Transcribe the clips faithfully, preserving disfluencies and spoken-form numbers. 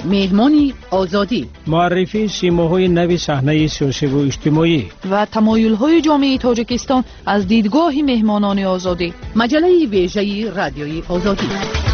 مهمانی آزادی، معرفی سیماهای نوی صحنه سیاسی و اجتماعی و تمایل‌های جامعه تاجیکستان از دیدگاه مهمانان آزادی. مجله ویژه رادیوی آزادی.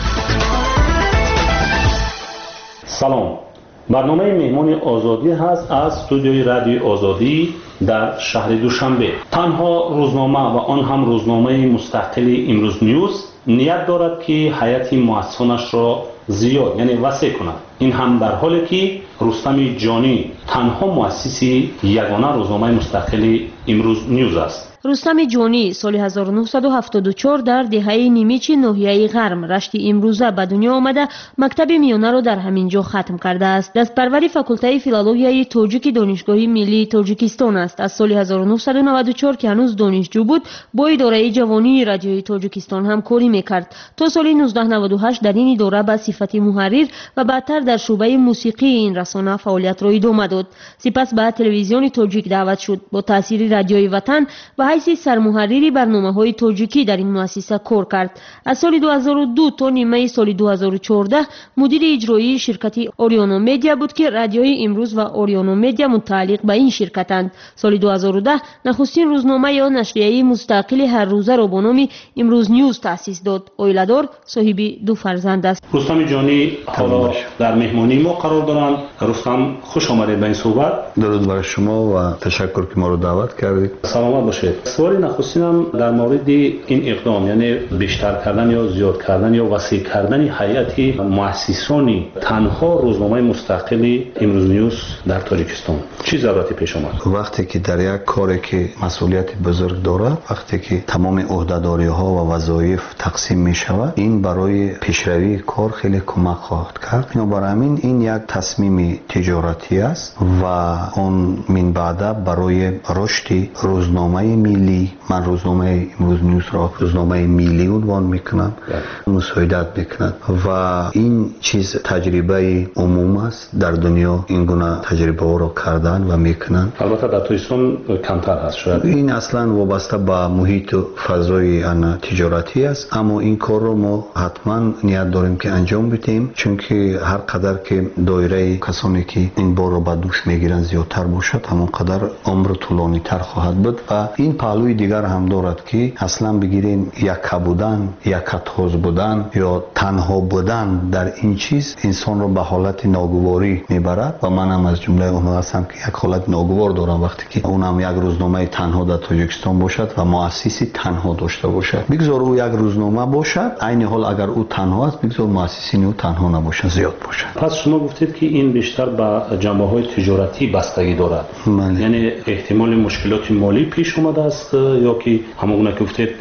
سلام، برنامه مهمان آزادی هست از استودیوی رادیوی آزادی در شهر دوشنبه. تنها روزنامه و آن هم روزنامه مستقل امروز نیوز نیت دارد که حیات مؤسسانش را زیاد یعنی وسیع کند. این هم در حالی که رستم جانی تنها مؤسس یگانه روزنامه مستقل امروز نیوز است. رستم جانی سال هزار و نهصد و هفتاد و چهار در دهه نیمچه ناحیه غرم رشت امروزه به دنیا آمده مکتب میانه را در همین جا ختم کرده است. دستپروری فاکولته فیلولوژی تاجیک دانشگاه ملی تاجیکستان است. از سال هزار و نهصد و نود و چهار که هنوز دانشجو بود با اداره جوانی رادیوی تاجیکستان هم کاری میکرد. تا سال نوزده نود و هشت در این اداره به صفت محرر و بعدتر در شعبه موسیقی این رسانه فعالیت را ادامه داد. سپس به تلویزیون تاجیک دعوت شد. با تاثیر رادیوی وطن و حیث سرمحرری برنامه‌های تاجیکی در این مؤسسه کار کرد. از سال دو هزار و دو تا نیمه سال دو هزار و چهارده مدیر اجرایی شرکت اوریانو مدیا بود که رادیوی امروز و اوریانو مدیا متعلق به این شرکتند. سال دو هزار و ده نخستین روزنامه یا نشریه مستقل هر روزه را با نام امروز نیوز تأسیس داد. اویلادار صاحب دو فرزند است. رستم جانی حالا در مهمانی ما قرار دارند. رستم خوش آمدید به این صحبت. درود بر شما و تشکر که ما رو دعوت کردید. سلامت باشید. سوال نخستینم در مورد این اقدام یعنی بیشتر کردن یا زیاد کردن یا وسیع کردن هیئت مؤسسانی تنها روزنامه مستقل امروز نیوز در تاجیکستان چه ضرورتی پیش آمد؟ وقتی که در یک کاری که مسئولیت بزرگ دارد، وقتی که تمام عهده‌داری ها و وظایف تقسیم می شود، این برای پیشروی کار خیلی کمک خواهد کرد. بنابراین همین این یک تصمیم تجارتی است و اون من بعد برای رشد روزنامه ملی، من روزنامه امروز نیوز را روزنامه ملی عنوان میکنم، مساعدت میکند و این چیز تجربه عموم است در دنیا. این گونه تجربه ها را کردن و میکنن. البته در تاجیکستان کمتر هست شاید. این اصلا وابسته به محیط و فضای آن تجارتی است، اما این کار رو ما حتما نیت داریم که انجام بدیم، چون که هر قدر که دایره کسانی که این بار رو به دوش میگیرن زیادتر باشد، همون قدر عمر طولانی تر خواهد بود. و این پهلوی دیگر هم دارد که اصلا بگیرین یک بودن، یک تاز بودن یا تنها بودن در این چیز انسان رو به حالت ناگواری میبرد و من هم از جمله اونها هستم که یک حالت ناگوار دارم وقتی که اونم یک روزنامه تنها در تاجیکستان باشد و مؤسسی تنها داشته باشد. بگذار او یک روزنامه باشد، عین حال اگر او تنها است بگذار مؤسسین او تنها نباشد، زیاد باشد. پس شما گفتید که این بیشتر به جنبه‌های تجارتی بستگی دارد. من. یعنی احتمال مشکلات مالی پیش اومده است یا که همون که گفتید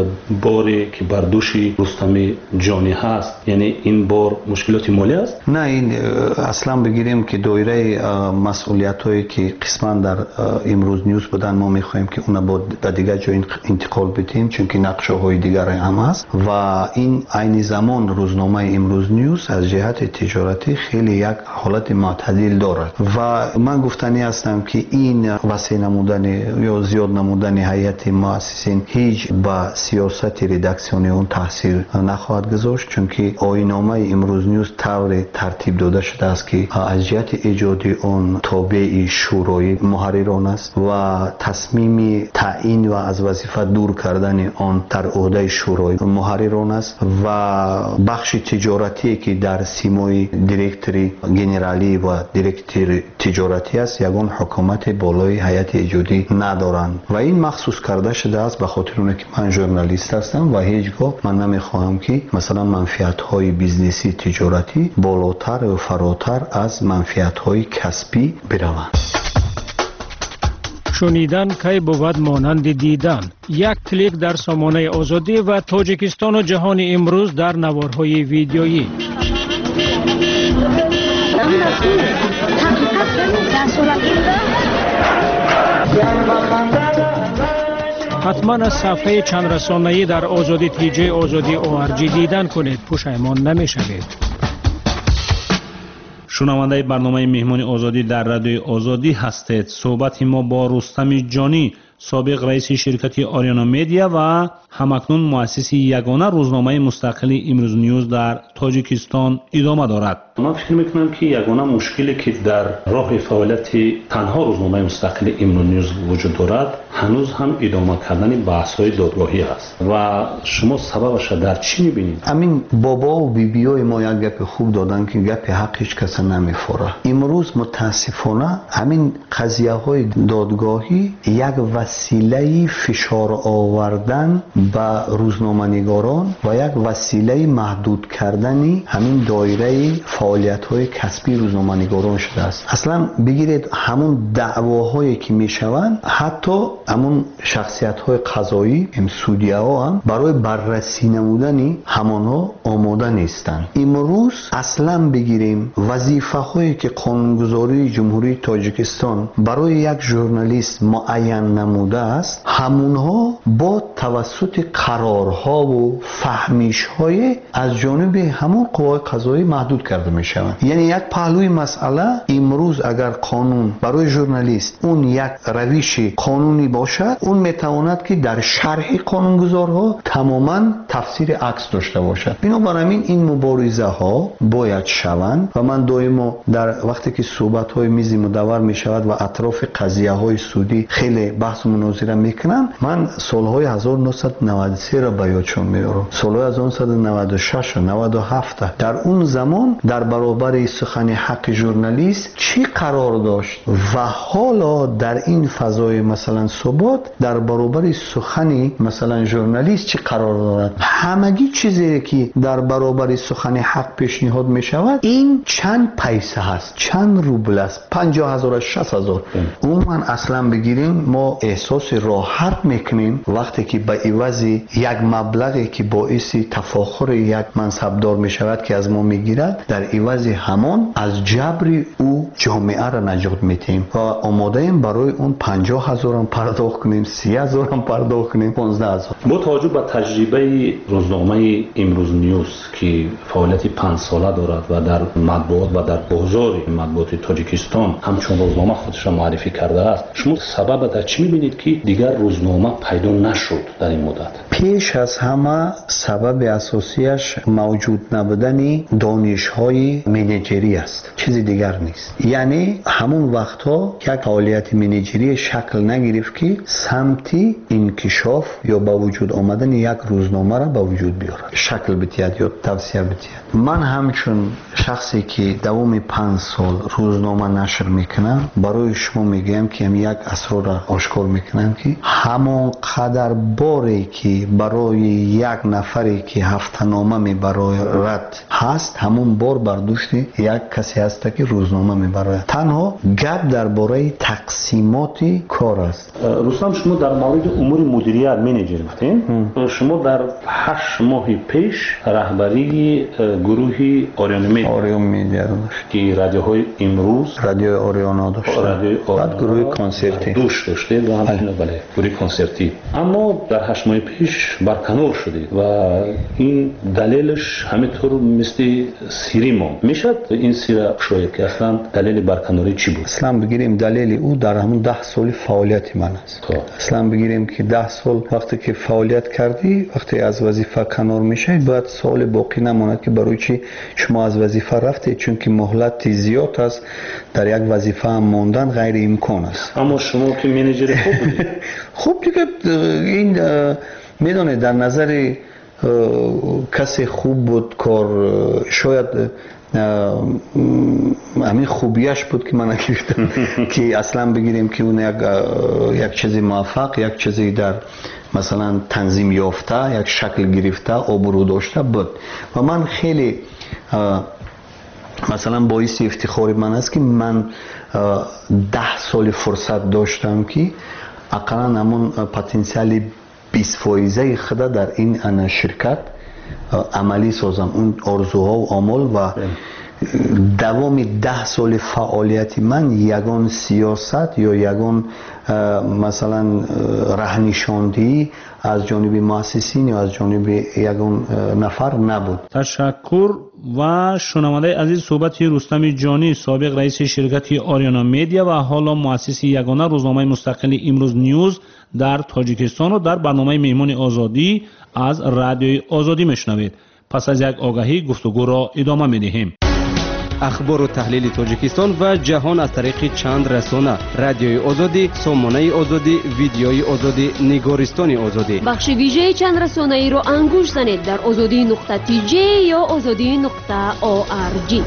باری که بر دوش رستم جانی هست، یعنی این بار مشکلات مالی است؟ نه، این اصلا بگیریم که دایره مسئولیت هایی که قسما در امروز نیوز بودن ما میخوایم که اونا با به دیگر جای انتقال بدیم، چون که نقشه های دیگر هم هست و این عین زمان روزنامه امروز نیوز از جهت تجارتی خیلی یک حالت معتدل دارد و من گفتنی هستم که این وسیع نمودن یا زیاد نمودن هیئت مؤسسین هیچ با سیاست ردکسیونی اون تاثیر نخواهد گذاشت، چون که آیین‌نامه امروز نیوز طور ترتیب داده شده است که از جهت ایجادی اون تابع شورای محرران است و تصمیم تعیین و از وظیفه دور کردن آن در عهده شورای محرران است و بخش تجارتی که در سیمای دیرکتوری گنرالی و دیرکتور تجارتی است یگان حکومت بالای هیئت ایجادی ندارند و این مخصوص کرده شده است به خاطر اون که من ژورنالیست هستم و هیچگاه من نمیخواهم که مثلا منفعت های بیزنسی تجارتی بالاتر و فراتر از منفعت های کسبی بروند. شنیدن کی بود مانند دیدن. یک کلیک در سامانه آزادی و تاجیکستان و جهان امروز در نوارهای ویدیویی. حتما از صفحه چند رسانه‌ای در آزادی تیجی آزادی او ار جی دیدن کنید، پشیمان نمی‌شوید. شنونده برنامه مهمانی آزادی در رادیو آزادی هستید. صحبت ما با رستم جانی سابق رئیس شرکت آریانا مدیا و همکنون مؤسس یگانه روزنامه مستقل امروز نیوز در تاجیکستان ادامه دارد. من فکر میکنم که یگانه مشکلی که در راه فعالیت تنها روزنامه مستقل امروز نیوز وجود دارد هنوز هم ادامه کردن بحث‌های دادگاهی است و شما سببش در چی می‌بینید؟ همین بابا و بیبیای ما یک گپ خوب دادن که گپ حق هیچ کس نمی‌خوره. امروز متاسفانه همین قضیه‌های دادگاهی یک وسیله فشار آوردن به روزنامه‌نگاران و یک وسیله محدود کردن همین دایره فعالیت‌های کسبی روزنامه‌نگاران شده است. اصلا بگیرید همون دعواهایی که میشوند حتی همون شخصیت‌های قضایی این سودی‌ها هم برای بررسی نمودن همانها آماده نیستند. امروز اصلا بگیریم وظیفه‌هایی که قانونگذاری جمهوری تاجیکستان برای یک ژورنالیست معین نموده است همونها با توسط قرارها و فهمیش‌های از جانب همون قوای قضایی محدود کرده می‌شوند. یعنی یک پهلوی مسئله امروز اگر قانون برای ژورنالیست اون یک روش قانونی باشد اون میتواند که در شرح قانونگذارها تماما تفسیر عکس داشته باشد. بنابراین این مبارزه ها باید شوند و من دائما در وقتی که صحبت های میز مدور می شود و اطراف قضیه های سودی خیلی بحث و مناظره میکنم من سالهای هزار و نهصد و نود و سه را به یادشون میارم، سالهای هزار و نهصد و نود و شش و نود و هفت در اون زمان در برابر سخن حق ژورنالیست چی قرار داشت و حالا در این فضای مثلا ثبات در برابر سخن مثلا ژورنالیست چی قرار دارد. همگی چیزی که در برابر سخن حق پیشنهاد می شود این چند پیسه هست، چند روبل است، پنجاه هزار شصت هزار. اون من اصلا بگیریم ما احساس راحت میکنیم وقتی که به عوض یک مبلغی که باعث تفاخر یک منصبدار می شود که از ما میگیرد در عوض همان از جبر او جامعه را نجات میتیم و آماده ایم برای اون پنجاه هزار هم پرداخت کنیم، سی هزار هم پرداخت کنیم، پانزده هزار. با توجه به تجربه روزنامه امروز نیوز که فعالیت پنج ساله دارد و در مطبوعات و در بازار مطبوعات تاجیکستان همچون روزنامه خودش را معرفی کرده است، شما سبب در چی می‌بینید که دیگر روزنامه پیدا نشد در این مدت؟ پیش از همه سبب اساسیش موجود نبودن دانش‌های منیجری است، چیزی دیگر نیست. یعنی همون وقتها یک فعالیت منیجری شکل نگرفت که سمتی انکشاف یا با وجود آمدن یک روزنامه را با وجود بیارد، شکل بتید یا توسعه بتید. من همچون شخصی که دوام پنج سال روزنامه نشر میکنم برای شما میگم که هم یک اسرار را آشکار میکنم که همون قدر باری که برای یک نفری که هفته‌نامه میبرد هست همون بار برداشت یک کسی هست که روزنامه میبرد. تنها گپ درباره تقسیمات کار است. رستم شما در مورد امور مدیریت منیجر بودین. شما در هشت ماه پیش رهبری گروه آریانا مدیا آریانا مدیا که رادیوهای امروز رادیو آریانا داشت، بعد گروه کنسرتی دوش داشته و همچنین بله گروه کنسرتی، اما در هشت ماه پیش برکنار شدید و این دلیلش همینطور مثل سیری ما میشد. این سیره شاید که اصلا دلیل برکناری چی بود؟ اصلا بگیریم دلیل او در همون ده سال فعالیت من است. خب اصلا بگیریم که ده سال وقتی که فعالیت کردی وقتی از وظیفه کنار میشه باید سال باقی نماند که برای چی شما از وظیفه رفتید، چون که مهلت زیاد است در یک وظیفه هم ماندن غیر امکان است. اما شما که منیجر خوب بودید. خب دیگه این میدونید در نظر کسی خوب بود کار شاید همین خوبیش بود که من گفتم که اصلا بگیریم که اون یک یک چیزی موفق، یک چیزی در مثلا تنظیم یافته، یک شکل گرفته، آبرو داشته بود و من خیلی مثلا باعث افتخار من است که من ده سال فرصت داشتم که اقلا همون پتانسیل بیست فایزه خود در این شرکت عملی سازم، اون آرزوها و آمال و دوام ده سال فعالیت من یگان سیاست یا یگان مثلا رهنشاندهی از جانب مؤسسین یا از جانب یگان نفر نبود. تشکر. و شنونده عزیز، صحبت رستم جانی، سابق رئیس شرکت آریانا میدیا و حالا مؤسس یگانه روزنامه مستقل امروز نیوز در تاجیکستان رو در برنامه مهمان آزادی از رادیوی آزادی میشنوید. پس از یک آگاهی گفتگو را ادامه میدهیم. اخبار و تحلیل تاجیکستان و جهان از طریق چند رسانه: رادیوی آزادی، سامانه آزادی، ویدیوی آزادی، نگارستان آزادی. بخش ویژه چند رسانه ای را انگوش زنید در آزادی نقطه تی جی یا آزادی نقطه او آر جی.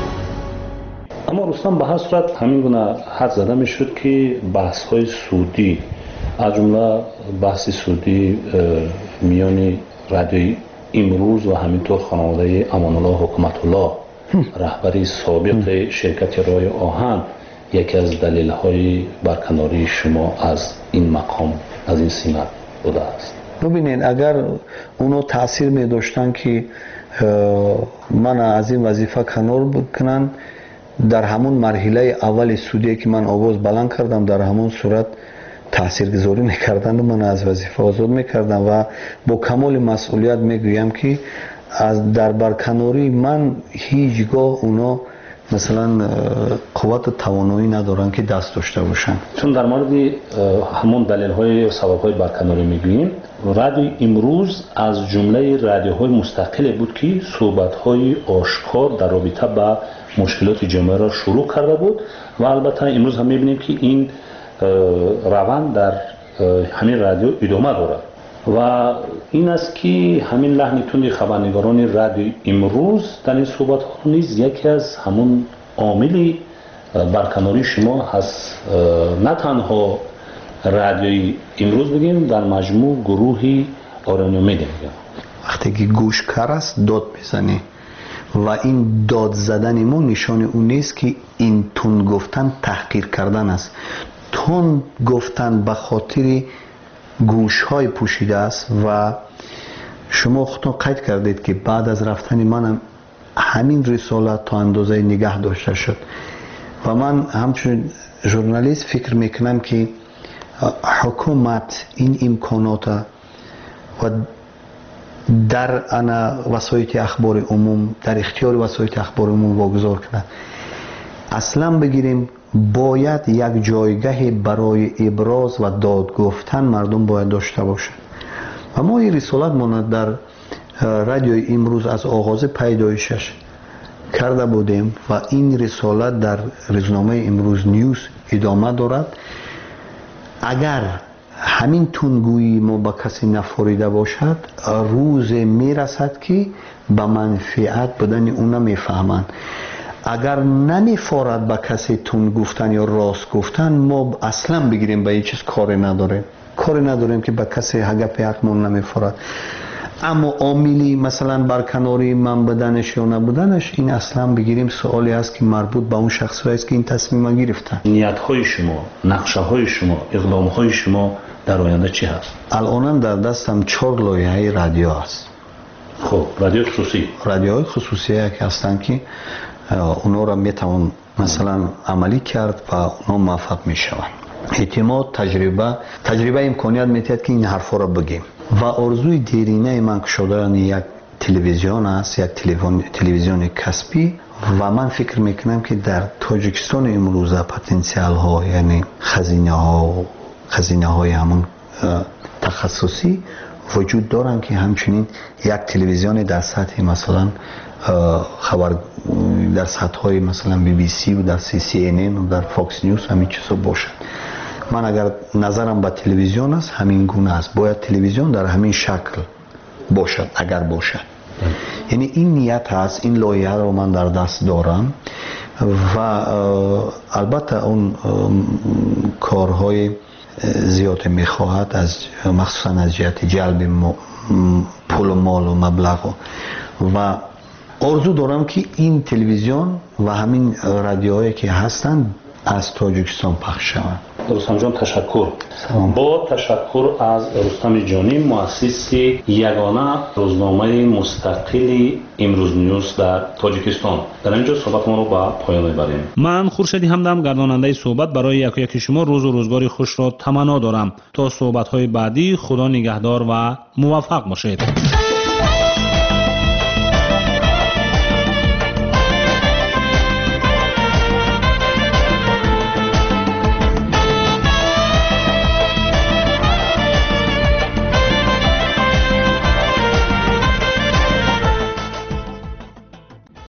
اما رستم به هر صورت همین گونه حد زده میشد که بحث های سعودی از جمله بحث سعودی میان رادیوی امروز و همینطور خانواده امان الله حکمت الله رهبری سابق شرکت رای آهن یکی از دلیل های برکناری شما از این مقام، از این سمت بوده است. ببینید اگر اونو تاثیر می داشتن که من از این وظیفه کنار بکنن، در همون مرحله اول سودی که من آواز بلند کردم در همون صورت تأثیر گذاری میکردن و من از وظیفه آزاد میکردم و با کمال مسئولیت میگویم که از در برکناری من هیچگاه اونا مثلا قوت و توانایی ندارن که دست داشته باشن. چون در مورد همون دلیل های و سبب های برکناری میگوییم، رادیو امروز از جمله رادیوهای مستقل بود که صحبت های آشکار در رابطه با مشکلات جامعه را شروع کرده بود و البته امروز هم میبینیم که این روند در همین رادیو ادامه دارد و این است که همین لحن تند خبرنگاران رادیو امروز در این صحبت ها نیز یکی از همون عامل برکناری شما هست. نه تنها رادیو امروز بگیم، در مجموع گروهی آریانا میدیا بگیم. وقتی که گوش کر است داد بزنی و این داد زدن ما نشان اون نیست که این تون گفتن تحقیر کردن است. تون گفتن به خاطر گوش های پوشیده است و شما خودتون قید کردید که بعد از رفتن منم همین رسالت تا اندازه نگه داشته شد و من همچون ژورنالیست فکر میکنم که حکومت این امکانات و در انا وسایل اخبار عموم در اختیار وسایل اخبار عموم واگذار کنه. اصلا بگیریم باید یک جایگاه برای ابراز و داد گفتن مردم باید داشته باشند و ما این رسالت ما در رادیو امروز از آغاز پیدایشش کرده بودیم و این رسالت در روزنامه امروز نیوز ادامه دارد. اگر همین تونگویی ما با کسی نفوریده باشد، روز میرسد که به منفعت بدن اونا میفهمند. اگر نمیفارد به کسی تون گفتن یا راست گفتن، ما اصلا بگیریم به هیچ چیز کاری نداریم کاری نداریم که به کسی حق حقمون نمیفارد. اما عاملی مثلا برکناری من بدنش یا نبودنش، این اصلا بگیریم سوالی است که مربوط به اون شخصی است که این تصمیم گرفتن. نیت های شما، نقشه های شما، اقدام های شما در آینده چی هست؟ الان در دستم چهار لایحه رادیو است. خب رادیو خصوصی رادیوهای خصوصی که هستن که اونا را میتوان مثلا عملی کرد و اونا موفق میشوند. اعتماد، تجربه تجربه امکانیت میتید که این حرفا را بگیم و آرزوی دیرینه من که شدن یک تلویزیون است، یک تلویزیون کسبی و من فکر میکنم که در تاجیکستان امروز پتانسیل ها یعنی خزینه ها خزینه های همون تخصصی وجود دارن که همچنین یک تلویزیون در سطح مثلا خبر در سطح های مثلا بی بی سی و در سی سی ان ان و در فاکس نیوز همین چیزا باشد. من اگر نظرم به تلویزیون است همین گونه است، باید تلویزیون در همین شکل باشد اگر باشد. یعنی این نیت هست، این لایحه رو من در دست دارم و البته اون کارهای زیاد میخواهد از مخصوصا از جهت جلب پول و مال و مبلغ و آرزو دارم که این تلویزیون و همین رادیوهایی که هستند از تاجیکستان پخش شوند. رستم جان تشکر. سلام. با تشکر از رستم جانی مؤسس یگانه روزنامه مستقل امروز نیوز در تاجیکستان. در اینجا صحبت ما رو به پایان میبریم. من خورشیدی همدم گرداننده صحبت برای یک یک شما روز و روزگاری خوش را تمنا دارم. تا صحبت های بعدی خدا نگهدار و موفق باشید.